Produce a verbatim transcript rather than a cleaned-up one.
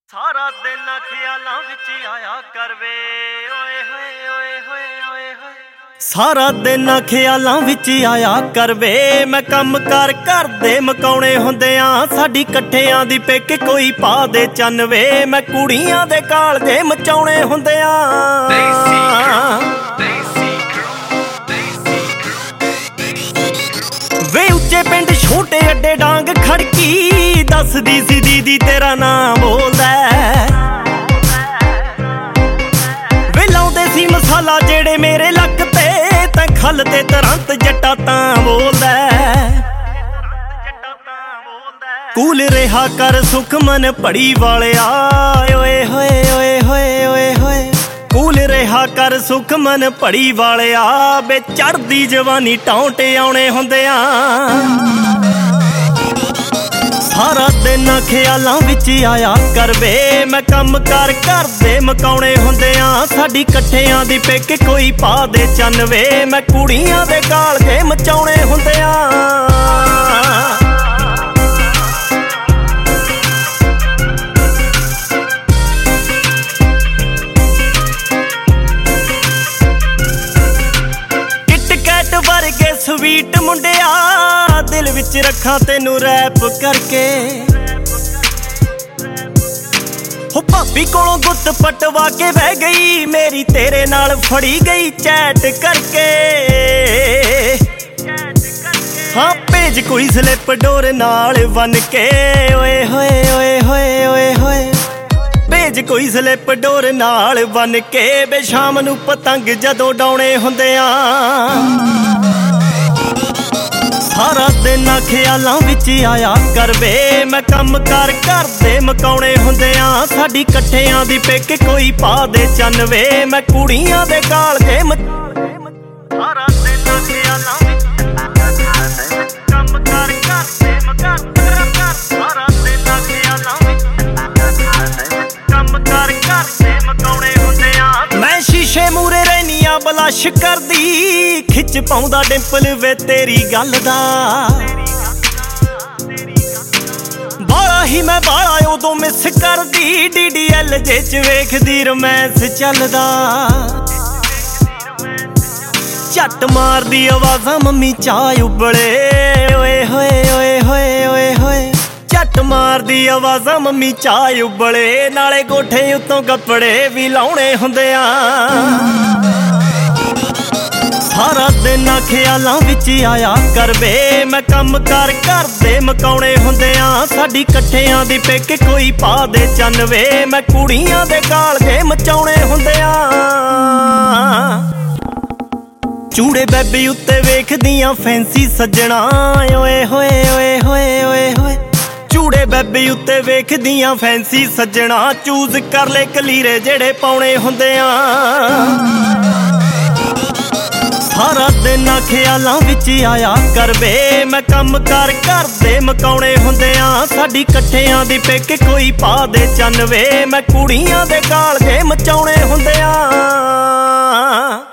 ਸਾਰਾ ਦਿਨ ਖਿਆਲਾਂ ਵਿੱਚ ਆਇਆ ਕਰਵੇ ਓਏ ਹੋਏ ਓਏ ਹੋਏ ਓਏ ਹੋਏ ਸਾਰਾ ਦਿਨ ਖਿਆਲਾਂ ਵਿੱਚ ਆਇਆ ਕਰਵੇ ਮੈਂ ਕੰਮ ਕਰ ਕਰਦੇ ਮਕਾਉਣੇ ਹੁੰਦਿਆਂ ਸਾਡੀ ਇਕੱਠਿਆਂ ਦੀ ਪਿੱਕ ਕੋਈ ਪਾ ਦੇ ਚੰਨਵੇ ਮੈਂ ਕੁੜੀਆਂ ਦੇ ਕਾਲਜੇ ਮਚਾਉਣੇ ਹੁੰਦਿਆਂ ਵੇ ਉੱਚੇ ਪਿੰਡ ਛੋਟੇ ਅੱਡੇ ਡਾਂਗ ਖੜਕੀ ਦੱਸਦੀ ਸੀ ਦੀਦੀ ਤੇਰਾ ਨਾਂ ਬੋਲਦਾ ਵੇ ਲਾਉਂਦੇ ਸੀ ਮਸਾਲਾ ਜਿਹੜੇ ਮੇਰੇ ਲੱਕ ਤੇ ਤਾਂ ਖੱਲ ਤੇ ਤੁਰੰਤ ਜੱਟਾ ਤਾਂ ਬੋਲਦਾ ਕੂਲ ਰਿਹਾ ਕਰ ਸੁਖਮਨ ਪੜੀ ਵਾਲਿਆ ਓਏ ਹੋਏ ਓਏ ਹੋਏ ਓਏ ਹੋਏ ਕੂਲ ਰਿਹਾ ਕਰ ਸੁਖਮਨ ਪੜੀ ਵਾਲਿਆ ਬੇ ਚੜਦੀ ਜਵਾਨੀ ਟੌਂਟੇ ਆਉਣੇ ਹੁੰਦਿਆਂ ਸਾਰਾ ਦਿਨ ਖਿਆਲਾਂ ਵਿੱਚ ਆਇਆ ਕਰਵੇ ਮੈਂ ਕੰਮ ਕਰ ਕਰਦੇ ਮਕਾਉਣੇ ਹੁੰਦਿਆਂ ਸਾਡੀ ਇਕੱਠਿਆਂ ਦੀ ਪਿੱਕ ਕੋਈ ਪਾ ਦੇ ਚੰਨਵੇ ਮੈਂ ਕੁੜੀਆਂ ਦੇ ਕਾਲਜੇ ਮਚਾਉਣੇ ਹੁੰਦਿਆਂ ਵਰਗੇ ਸਵੀਟ ਮੁੰਡਿਆ ਦਿਲ ਵਿੱਚ ਰੱਖਾਂ ਤੈਨੂੰ ਰੈਪ ਕਰਕੇ ਹੋ ਭਾਬੀ ਕੋਲੋਂ ਗੁੱਤ ਪਟਵਾ ਕੇ ਬਹਿ ਗਈ ਮੇਰੀ ਤੇਰੇ ਨਾਲ ਫੜੀ ਗਈ ਚੈਟ ਕਰਕੇ ਹਾਂ ਭੇਜ ਕੋਈ ਸਲਿੱਪ ਡੋਰ ਨਾਲ ਬਨ ਕੇ ਓਏ ਹੋਏ ਓਏ ਹੋਏ ਓਏ ਹੋਏ ਭੇਜ ਕੋਈ ਸਲਿੱਪ ਡੋਰ ਨਾਲ ਬਨ ਕੇ ਬੇ ਸ਼ਾਮ ਨੂੰ ਪਤੰਗ ਜਦੋਂ ਡਾਉਣੇ ਹੁੰਦਿਆਂ ਸਾਰਾ ਦਿਨ ਖਿਆਲਾਂ ਵਿੱਚ ਆਇਆ ਕਰਵੇ ਮੈਂ ਕੰਮ ਕਰ ਕਰਦੇ ਮਕਾਉਣੇ ਹੁੰਦਿਆਂ ਸਾਡੀ ਇਕੱਠਿਆਂ ਦੀ ਪਿੱਕ ਕੋਈ ਪਾ ਦੇ ਚੰਨਵੇ ਮੈਂ ਕੁੜੀਆਂ ਦੇ ਕਾਲਜੇ ਸਾਰਾ ਦਿਨ ਖਿਆਲਾਂ ਵਿੱਚ ਕੰਮ ਕਰ ਕਰਦੇ ਮਕਾਉਣੇ ਸਾਰਾ ਦਿਨ ਖਿਆਲਾਂ ਵਿੱਚ ਕੰਮ ਕਰ ਕਰਦੇ ਮਕਾਉਣੇ ਹੁੰਦਿਆਂ ਮੈਂ ਸ਼ੀਸ਼ੇ ਮੂਰੇ ਰਹਿਨੀਆਂ ਬਲਸ਼ ਕਰਦੀ ਖਿੱਚ ਪਾਉਂਦਾ ਡਿੰਪਲ ਵੇ ਤੇਰੀ ਗੱਲ ਦਾ ਬਾਲਾ ਹੀ ਮੈਂ ਬਾਲਾ ਉਦੋਂ ਮਿਸ ਕਰਦੀ ਡੀ ਡੀ ਐਲ ਜੇ ਚ ਵੇਖਦੀ ਰੋਮਾਂਸ ਚੱਲਦਾ ਝੱਟ ਮਾਰਦੀ ਆਵਾਜ਼ਾਂ ਮੰਮੀ ਚਾਹ ਉਬਲੇ ਓਏ ਹੋਏ ਓਏ ਹੋਏ ਓਏ ਹੋਏ ਝੱਟ ਮਾਰਦੀ ਆਵਾਜ਼ਾਂ ਮੰਮੀ ਚਾਹ ਉਬਲੇ ਨਾਲੇ ਕੋਠੇ ਉੱਤੋਂ ਕੱਪੜੇ ਵੀ ਲਾਉਣੇ ਹੁੰਦਿਆਂ ਸਾਰਾ ਦਿਨ ਖਿਆਲਾਂ ਵਿੱਚ ਆਇਆ ਕਰਵੇ ਮੈਂ ਕੰਮ ਕਰ ਕਰਦੇ ਮਕਾਉਣੇ ਹੁੰਦਿਆਂ ਸਾਡੀ ਇਕੱਠਿਆਂ ਦੀ ਪਿੱਕ ਕੋਈ ਪਾ ਦੇ ਚੰਨਵੇ ਮੈਂ ਕੁੜੀਆਂ ਦੇ ਕਾਲਜੇ ਮਚਾਉਣੇ ਹੁੰਦਿਆਂ ਚੂੜੇ ਬੈਬੀ ਉੱਤੇ ਵੇਖਦੀਆਂ ਫੈਂਸੀ ਸੱਜਣਾ ਓਏ ਹੋਏ ਓਏ ਹੋਏ ਓਏ ਹੋਏ ਚੂੜੇ ਬੈਬੀ ਉੱਤੇ ਵੇਖਦੀਆਂ ਫੈਂਸੀ ਸੱਜਣਾ ਚੂਜ਼ ਕਰ ਲੈ ਕਲੀਰੇ ਜਿਹੜੇ ਪਾਉਣੇ ਹੁੰਦਿਆਂ ਸਾਰਾ ਦਿਨ ਖਿਆਲਾਂ ਵਿੱਚ ਆਇਆ ਕਰਵੇ ਮੈਂ ਕੰਮ ਕਰ ਕਰਦੇ ਮਕਾਉਣੇ ਹੁੰਦਿਆਂ ਸਾਡੀ ਇਕੱਠਿਆਂ ਦੀ ਪਿੱਕ ਕੋਈ ਪਾ ਦੇ ਚੰਨਵੇ ਮੈਂ ਕੁੜੀਆਂ ਦੇ ਕਾਲਜੇ ਮਚਾਉਣੇ ਹੁੰਦਿਆਂ